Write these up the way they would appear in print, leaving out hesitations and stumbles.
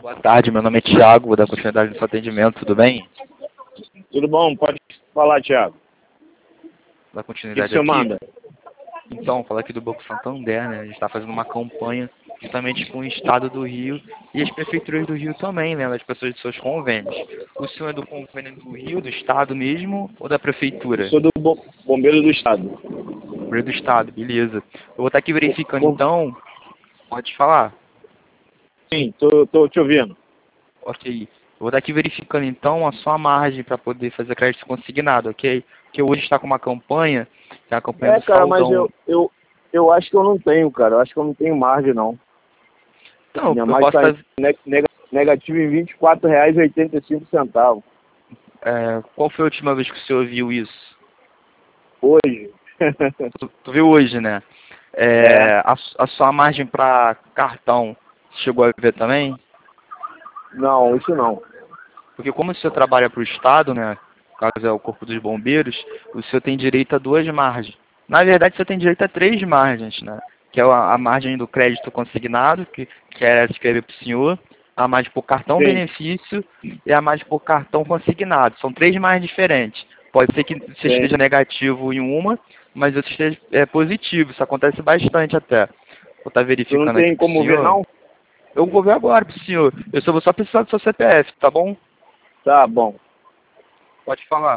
Boa tarde, meu nome é Thiago, vou dar continuidade no seu atendimento, tudo bem? Tudo bom? Pode falar, Thiago. Vou dar O que continuidade você aqui. manda? Então, falar aqui do Banco Santander, né? A gente está fazendo uma campanha justamente com o Estado do Rio e as prefeituras do Rio também, né? As pessoas de seus convênios. O senhor é do convênio do Rio, do Estado mesmo, ou da prefeitura? Sou do Bombeiro do Estado. Convênio do Estado, beleza. Eu vou estar aqui verificando então. Pode falar. Sim, tô te ouvindo. Ok. Eu vou estar aqui verificando então a sua margem para poder fazer crédito consignado, ok? Porque hoje está com uma campanha, que é a campanha do Cara, mas Saldão. eu acho que eu não tenho, cara. Eu acho que eu não tenho margem, não. Então, Minha eu margem posso está fazer. negativa em R$ 24,85 Qual foi a última vez que o senhor viu isso? hoje. Tu viu hoje, né? É. A sua margem para cartão chegou a ver também? Não, isso não. Porque como o senhor trabalha para o Estado, né? No caso é o Corpo dos Bombeiros, o senhor tem direito a duas margens. Na verdade, o senhor tem direito a três margens, né? Que é a margem do crédito consignado, que é essa que eu para o senhor, a margem por cartão Sim, benefício e a margem por cartão consignado. São três margens diferentes. Pode ser que você sim. esteja negativo em uma, mas outra esteja positivo. Isso acontece bastante até. Vou estar Tu não verificando aqui tem para o como ver, senhor. não? Eu vou ver agora para o senhor. Eu só vou só precisar do seu CPF, tá bom? Tá bom. Pode falar.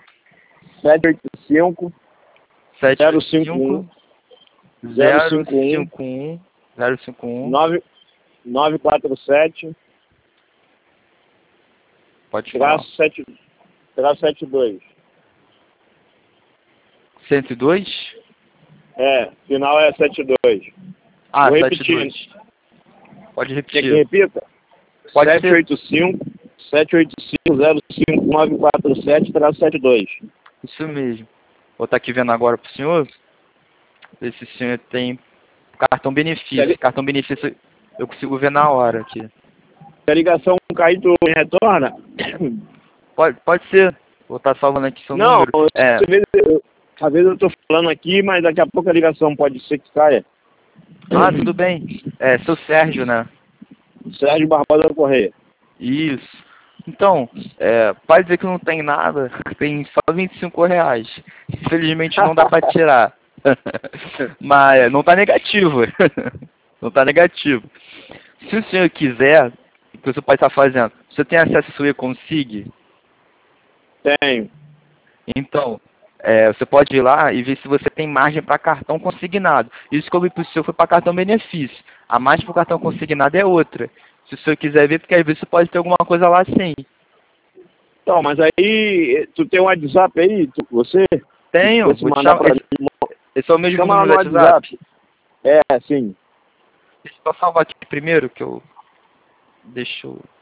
785 051 785 051 051 051. 947 Pode falar. traço 72. 102? Final é 72. Ah, Vou repetir. 72. Pode Quer que repetir. repita? Pode ser. 785-05947-72. Isso mesmo. Vou estar aqui vendo agora pro senhor. Ver se o senhor tem cartão benefício. Se Cartão benefício eu consigo ver na hora aqui. a ligação cair, tu me retorna? Pode ser. Vou estar salvando aqui seu Não, número. às vezes eu tô falando aqui, mas daqui a pouco a ligação pode ser que caia. Ah, tudo bem. É, seu Sérgio, né? Sérgio Barbosa Correia. Isso. Então, pode dizer que não tem nada, tem só R$ 25. Infelizmente não dá para tirar. Mas não está negativo. Não está negativo. Se o senhor quiser, o que você pode estar fazendo? Você tem acesso ao seu e-consig? Tenho. Então, você pode ir lá e ver se você tem margem para cartão consignado. Isso que eu vi para o senhor foi para cartão benefício. A margem para o cartão consignado é outra. Se o senhor quiser ver, porque às vezes você pode ter alguma coisa lá sim. Então, mas aí, tu tem um WhatsApp aí, você? Tenho. Se mandar pra mim, Esse é o mesmo chama lá número no do WhatsApp. Sim. Deixa eu só salvar aqui primeiro, que eu... Deixa eu...